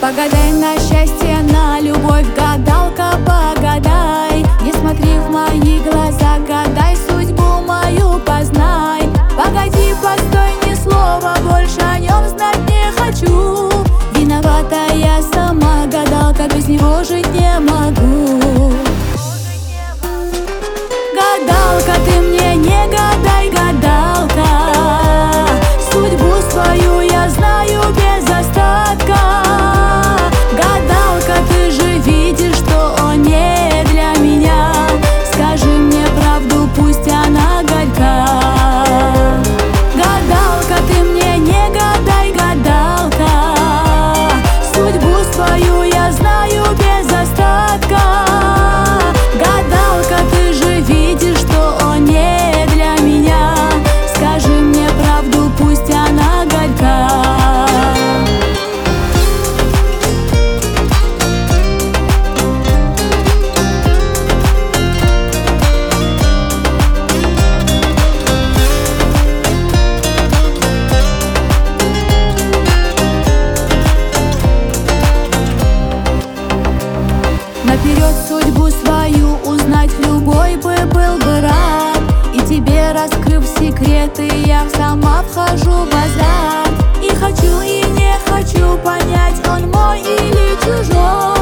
Погадай на счастье, на любовь, гадалка, погадай. Не смотри в мои глаза, гадай, судьбу мою познай. Погоди, постой, ни слова больше о нем знать не хочу. Виновата я сама, гадалка, без него жить не могу. Гадалка, ты мне не гадай, гадалка. Судьбу свою я знаю без остатка. Гадалка, ты же видишь, что он не для меня. Скажи мне правду, пусть она горька. Гадалка, ты мне не гадай, гадалка. Судьбу свою я знаю без остатка. Гадалка, ты же видишь, что он не для меня. Скажи мне правду, пусть она горька. Наперед судьбу свою узнать любой бы был бы рад. И тебе, раскрыв секреты, я сама вхожу в азарт. И хочу, и не хочу понять, он мой или чужой.